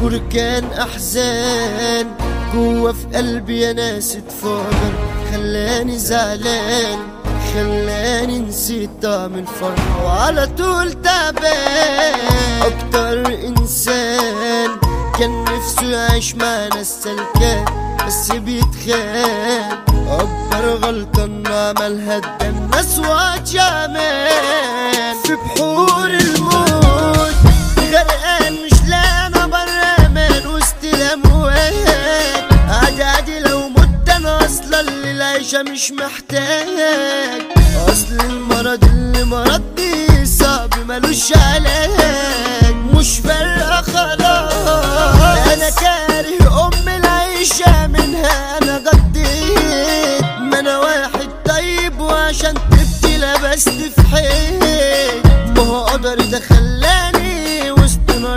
بركان احزان جوا في قلبي يا ناس اتفجر، خلاني زعلان، خلاني نسيت طعم الفرحة وعلى طول تعبان. اكتر انسان كان نفسه يعيش مع ناس سلكان بس بيتخان، اكبر غلطة انه عملها قدام ناس واتشامان. في بحور الموت غرقان مش لاقي بر امان وسط الاموات، عادي لو مت انا اصلا للعيشة مش محتاج، اصل المرض اللي مرضني صعب ملوش علاج، مش فارقة خلاص انا كاره ام العيشة منها انا قضيت، ما انا واحد طيب وعشان تبكي لبست في حيط، ما هو قدر ده خلاني وسط نار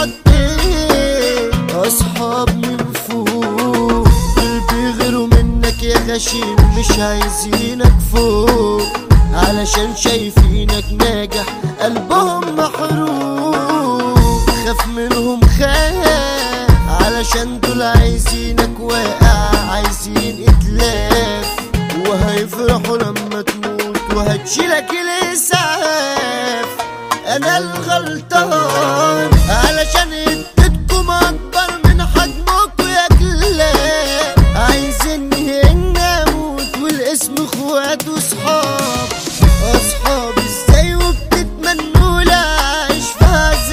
اتحطيت. اصحاب من فوق بيغيروا منك يا غشيم، مش عايزينك فوق علشان شايفينك ناجح قلبهم محروق، خاف منهم خاف علشان دول عايزينك واقع، عايزين اتلاف وهيفرحوا لما تموت وهتشيلك الاسعاف. انا الغلطان علشان اديتكم اكبر من حجمكم يا كلاب، عايزيني هنا اموت والاسم اخوات وصحاب. اصحاب ازاي وبتتمنوا لا اعيش في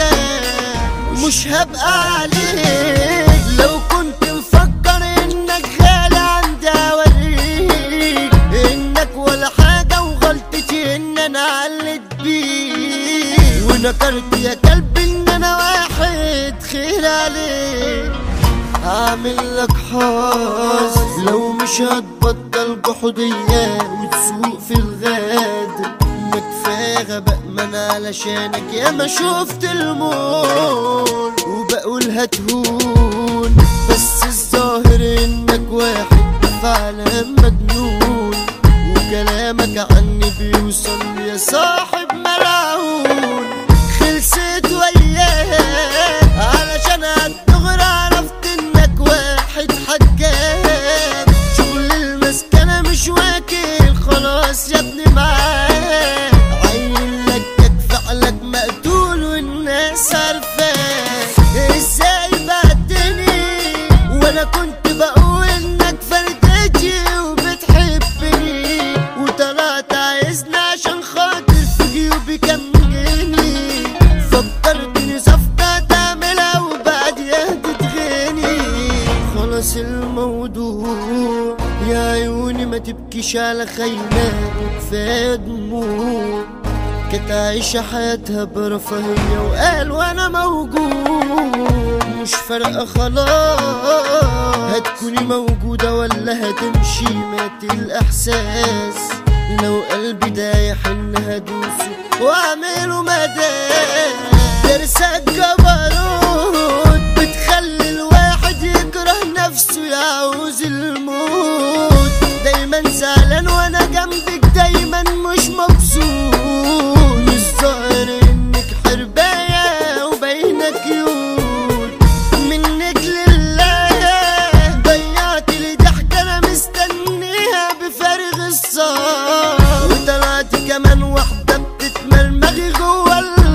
عذاب، مش هبقى عليك لو كنت مفكر انك غالي عندي اوريك انك ولا حاجة، وغلطتي ان انا علت بيك ونكرت يا قلبي ان انا واحد خير عليك. اعمل لك حظ لو مش هتبطل جحودية وتسوق في الغاد، ما كفاية غباء ما انا علشانك يا ما شفت الموت وبقول هتهون، بس الظاهر انك واحد فعلا مجنون، وكلامك عني بيوصل يا صاحب ملعون. خلصت وياك علشان هتغرى، عرفت انك واحد حجاج، شغل المسكنة مش واكل خلاص يا ابني معاك، عين لك فعلك مقتول والناس عارفاك. ازاي بعتني وانا كنت بقول انك فردتي وبتحبني، وطلعت عايزني عشان خاطر في جيوبي كام جنيه، فكرتني صفقة تعملها وبعديها تتغني. خلاص الموضوع يا عيوني ما تبكيش على خينات وكفاية دموع، كانت عايشة حياتها برفاهية وقال وانا موجود، مش فارقة خلاص هتكوني موجودة ولا هتمشي، مات الاحساس لو قلبي دايح ان هدوسه واعمله مدام. درسك جبروت بتخلي الواحد يكره نفسه يعوز الموت، دايما زعلان وانا جنبك دايما مش مبسوط، مش ظاهر انك حرباية وباينة كيوت، منك لله ضيعت لي ضحكة انا مستنيها بفارغ الصبر، وطلعت كمان واحدة بتتمرمغي جوا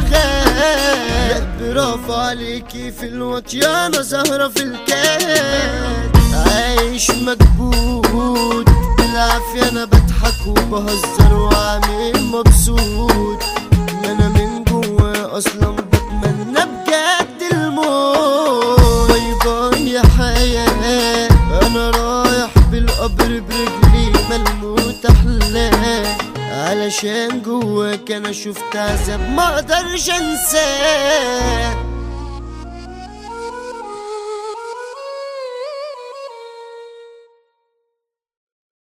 الغاب. برافو عليكي في الوطيانة زهرة في الكاد، عايش مكبوت بالعافية انا بضحك وبهزر وعامل مبسوط، ما انا من جوا اصلا بتمنى بجد الموت. باي باي يا حياة انا رايح بالقبر برجلي ملموت احلام، علشان جواك انا شفت عذاب ما اقدرش انساه.